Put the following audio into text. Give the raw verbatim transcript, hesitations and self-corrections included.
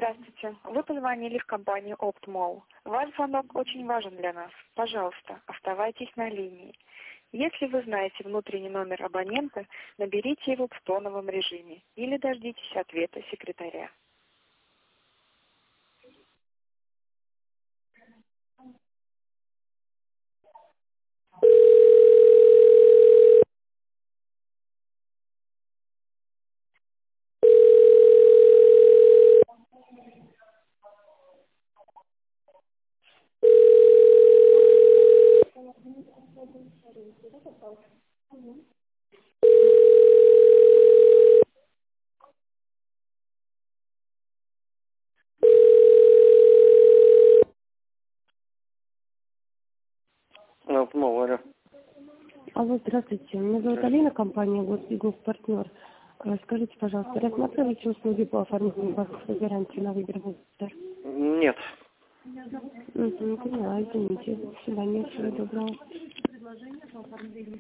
Здравствуйте. Вы позвонили в компанию Optmall. Ваш звонок очень важен для нас. Пожалуйста, оставайтесь на линии. Если вы знаете внутренний номер абонента, наберите его в тоновом режиме или дождитесь ответа секретаря. Optmall, алло. Алло, здравствуйте. Меня зовут Алина, компания «Госбизнес-партнер». Э, Скажите, пожалуйста, рассматриваете услуги по оформлению банковской гарантии на выбор быстро? Нет. Угу, поняла, извините. До свидания, всего доброго.